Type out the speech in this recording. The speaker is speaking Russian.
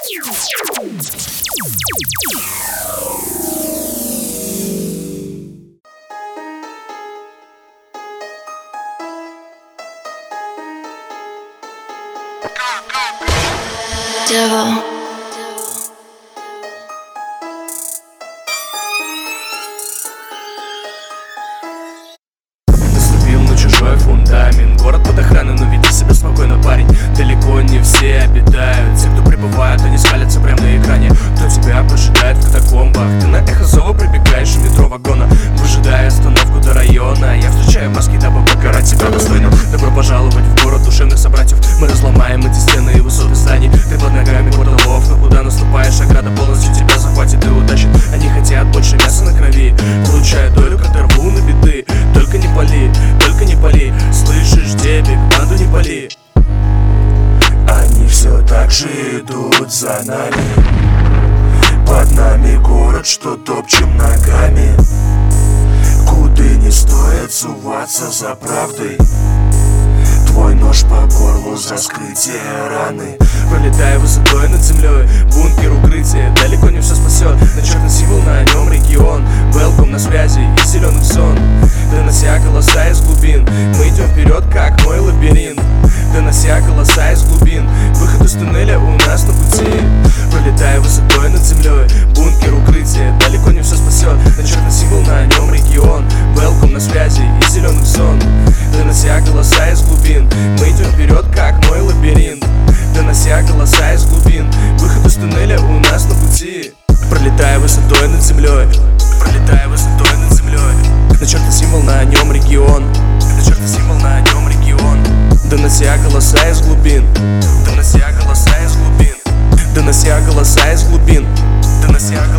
Devil. Наступил на чужой фундамент. Город под охраной, но веди себя спокойно, парень. Далеко не все обитают. Те, кто прибывают, они скалятся прямо на экране. Кто тебя поджидает в катакомбах? Ты на эхо зова прибегаешь у метро вагона, выжидая остановку до района. Я встречаю маски, дабы покарать тебя достойно. Добро пожаловать в город душевных собратьев. Мы разломаем эти стены и высоты зданий. Ты под ногами кварталов, но куда наступаешь, ограда полностью тебя захватит и утащит. Они хотят больше мяса на крови, получая долю, как рву на биты. Только не пали, только не пали. Слышишь, дебик, банду не пали. Они все так же идут за нами. Под нами город, что топчем ногами. Куды не стоит суваться за правдой. Твой нож по горлу за скрытие раны. Пролетая высотой над землей, бункер укрытия далеко не все спасет. На черный символ, на нем регион. Велком на связи из зеленых зон. Донося голоса из глубин, мы идем вперед, как мой лабиринт. Донося голоса из глубин, выход из туннеля у нас на пути. Пролетая высотой над землей, бункер укрытия далеко не все спасет. На черный символ, на нем регион. Велком на связи из зеленых зон. Донося голоса из глубин, мы идем вперед, как мой лабиринт. Донося голоса из глубин, выход из туннеля у нас на пути. Пролетая высотой над землей, пролетая высотой над землей. На черный символ, на нем регион. На черный символ, на нем регион. Донося голоса из глубин, донося голоса из глубин. Донося голоса из глубин, донося голоса.